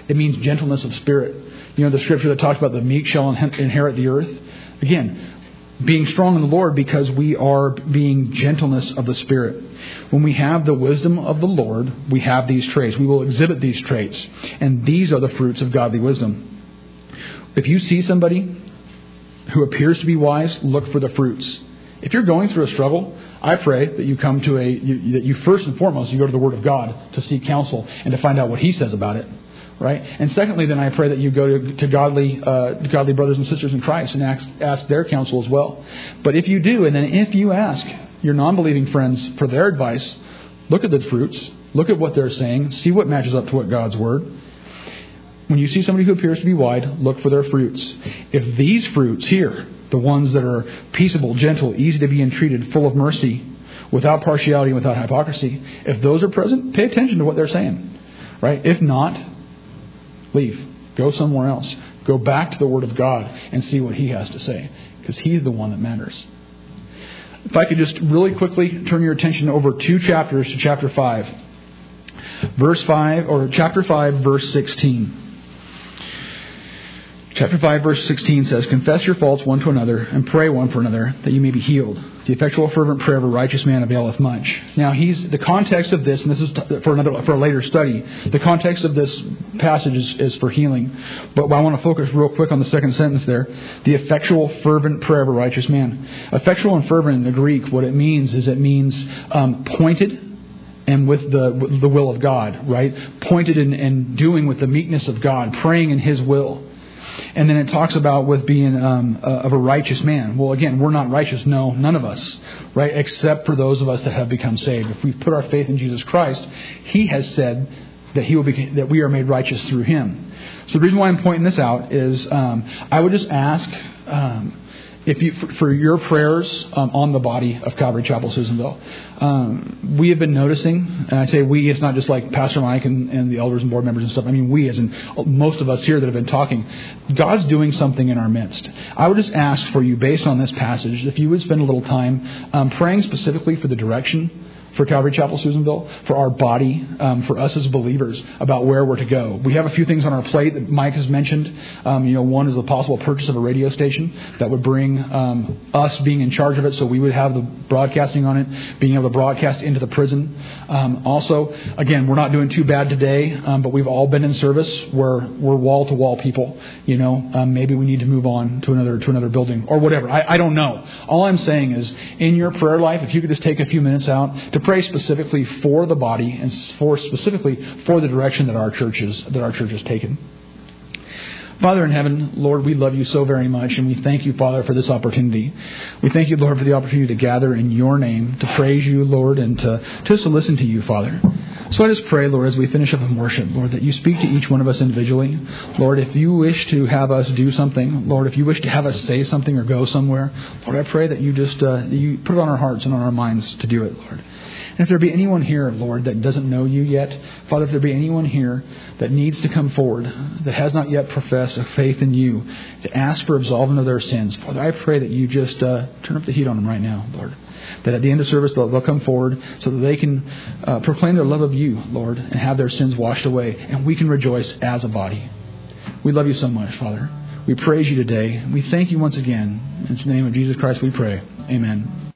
It means gentleness of spirit. You know, the scripture that talks about the meek shall inherit the earth. Again, being strong in the Lord because we are being gentleness of the Spirit. When we have the wisdom of the Lord, we have these traits. We will exhibit these traits. And these are the fruits of godly wisdom. If you see somebody who appears to be wise, look for the fruits. If you're going through a struggle, I pray that you come to that you first and foremost, you go to the Word of God to seek counsel and to find out what He says about it. Right? And secondly, then I pray that you go to godly brothers and sisters in Christ and ask their counsel as well. But if you do, and then if you ask your non-believing friends for their advice, look at the fruits, look at what they're saying, see what matches up to what God's Word. When you see somebody who appears to be wise, look for their fruits. If these fruits here, the ones that are peaceable, gentle, easy to be entreated, full of mercy, without partiality and without hypocrisy, if those are present, pay attention to what they're saying. Right? If not, leave. Go somewhere else. Go back to the Word of God and see what He has to say. Because He's the one that matters. If I could just really quickly turn your attention over 2 chapters to chapter 5. Chapter 5, verse 16. Chapter 5, verse 16 says, "Confess your faults one to another, and pray one for another, that you may be healed. The effectual fervent prayer of a righteous man availeth much." Now, the context of this, and this is for a later study, the context of this passage is for healing. But I want to focus real quick on the second sentence there. The effectual fervent prayer of a righteous man. Effectual and fervent in the Greek, what it means pointed and with the will of God, right? Pointed and doing with the meekness of God, praying in His will. And then it talks about with being of a righteous man. Well, again, we're not righteous. No, none of us, right? Except for those of us that have become saved. If we've put our faith in Jesus Christ, He has said that that we are made righteous through Him. So the reason why I'm pointing this out is I would just ask for your prayers on the body of Calvary Chapel Susanville. We have been noticing, and I say we, it's not just like Pastor Mike and the elders and board members and stuff. I mean we, as in most of us here that have been talking. God's doing something in our midst. I would just ask for you, based on this passage, if you would spend a little time praying specifically for the direction for Calvary Chapel Susanville, for our body, for us as believers, about where we're to go. We have a few things on our plate that Mike has mentioned. One is the possible purchase of a radio station that would bring us being in charge of it, so we would have the broadcasting on it, being able to broadcast into the prison. Also, again, we're not doing too bad today, but we've all been in service where we're wall-to-wall people. Maybe we need to move on to another building or whatever. I don't know. All I'm saying is, in your prayer life, if you could just take a few minutes out to pray specifically for the body and specifically for the direction that our church is taken. Father in heaven, Lord, we love you so very much, and we thank you, Father, for this opportunity. We thank you, Lord, for the opportunity to gather in your name, to praise you, Lord, and to listen to you, Father. So I just pray, Lord, as we finish up in worship, Lord, that you speak to each one of us individually. Lord, if you wish to have us do something, Lord, if you wish to have us say something or go somewhere, Lord, I pray that you just you put it on our hearts and on our minds to do it, Lord. And if there be anyone here, Lord, that doesn't know you yet, Father, if there be anyone here that needs to come forward, that has not yet professed a faith in you, to ask for absolving of their sins, Father, I pray that you just turn up the heat on them right now, Lord. That at the end of service, they'll come forward so that they can proclaim their love of you, Lord, and have their sins washed away, and we can rejoice as a body. We love you so much, Father. We praise you today. We thank you once again. In the name of Jesus Christ we pray. Amen.